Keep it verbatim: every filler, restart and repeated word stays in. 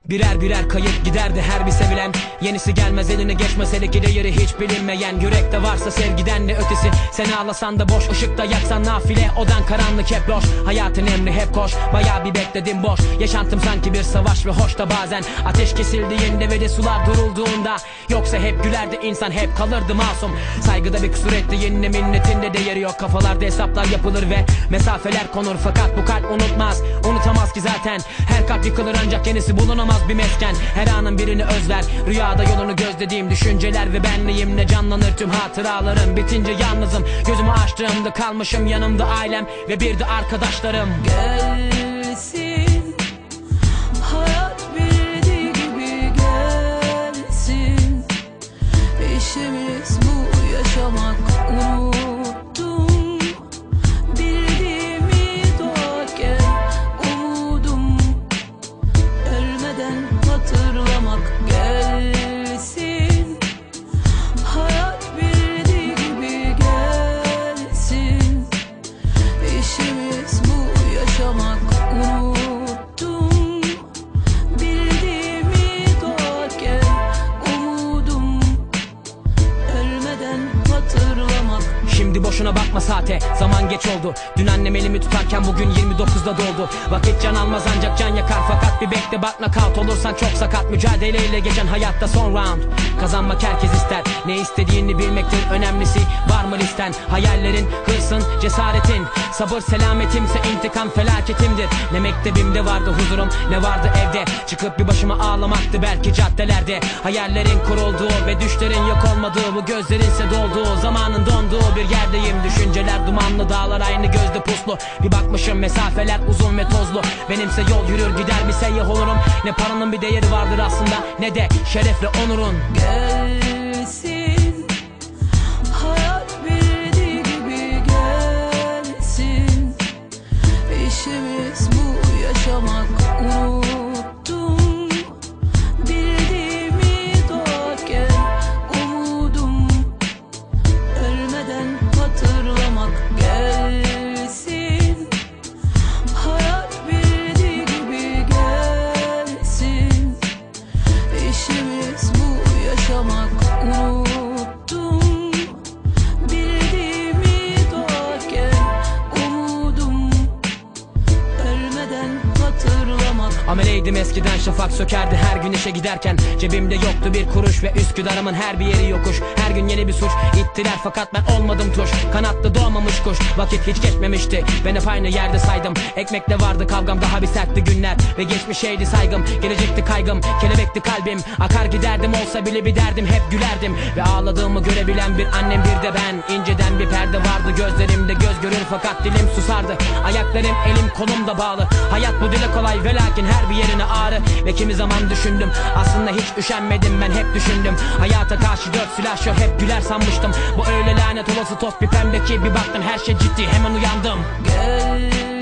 Birer birer kayıp giderdi her bir sevilen. Yenisi gelmez eline geçmez hele ki değeri hiç bilinmeyen. Yürekte varsa sevgiden de ötesi. Sen ağlasan da boş, ışıkta yaksan nafile. Odan karanlık hep loş, hayatın emri hep koş. Bayağı bir bekledim boş, yaşantım sanki bir savaş ve hoş da bazen ateş kesildiğinde ve de sular durulduğunda. Yoksa hep gülerdi insan, hep kalırdı masum. Saygıda bir kusur ettiğinle minnetinde değeri yok. Kafalarda hesaplar yapılır ve mesafeler konur. Fakat bu kalp unutmaz, unutamaz ki zaten. Her kalp yıkılır ancak yenisi bulunamaz bir mesken. Her anın birini özler, rüyada yolunu gözlediğim düşünceler ve benliğimle canlanır tüm hatıralarım. Bitince yalnızım, gözümü açtığımda kalmışım yanımda ailem ve bir de arkadaşlarım. Gelsin, hayat bildiği gibi gelsin. İşimiz bu, yaşamak unuttum. Bildiğimi doğarken umudum, ölmeden hatırlamak gelsin. Hayat bildiği gibi gelsin. İşimiz bu, yaşamak unuttum. Bildiğimi doğarken umudum, ölmeden hatırlamak. Şimdi boşuna bakma saate, zaman geç oldu. Dün annem elimi tutarken bugün yirmi dokuzda doldu. Vakit can almaz ancak can yakar, fakat bir bekle bak nakavt olursan çok sakat. Mücadeleyle geçen hayatta son round. Kazanmak herkes ister, ne istediğini bilmektir önemlisi. Var mı listen, hayallerin, hırsın, cesaretin. Sabır selametimse intikam felaketimdir. Ne mektebimde vardı huzurum, ne vardı evde. Çıkıp bir başıma ağlamaktı belki caddelerde. Hayallerin kurulduğu ve düşlerin yok olmadığı, bu gözlerinse dolduğu, zamanın donduğu bir yerdeyim. Düşünceler dumanlı, dağlar aynı gözde puslu. Bir bakmışım mesafeler uzun ve tozlu. Benimse yol yürür gider bir seyyah olurum. Ne paranın bir değeri vardır aslında, ne de şerefle onurun. Gelsin, hayat bildiği gibi gelsin. İşimiz bu, yaşamak unuttum. Bildiğimi doğarken umudum, ölmeden hatırlamak gelsin. Hayat bildiği gibi gelsin. İşimiz bu, yaşamak unuttum. Bildiğimi doğarken umudum, ölmeden hatırlamak. Ameleydim eskiden, şafak sökerdi her gün işe giderken. Cebimde yoktu bir kuruş ve Üsküdar'ımın her bir yeri yokuş. Her gün yeni bir suç ittiler fakat ben olmadım tuş. Kanatlı doğmamış kuş, vakit hiç geçmemişti. Ben hep aynı yerde saydım. Ekmekle vardı kavgam, daha bir sertti günler. Ve geçmişeydi saygım, gelecekti kaygım. Kelebekti kalbim, akar giderdim, olsa bile bir derdim. Hep gülerdim ve ağladığımı görebilen bir annem, bir de ben. İnceden bir perde vardı gözlerimde, göz görür fakat dilim susardı. Ayaklarım elim kolum da bağlı. Hayat bu dile kolay ve lakin her bir yerine ağrı. Ve kimi zaman düşündüm, aslında hiç üşenmedim, ben hep düşündüm. Hayata karşı dört silahşör, hep güler sanmıştım. Bu öyle lanet olası toz bir pembe ki bir baktım her şey ciddi, hemen uyandım. Gel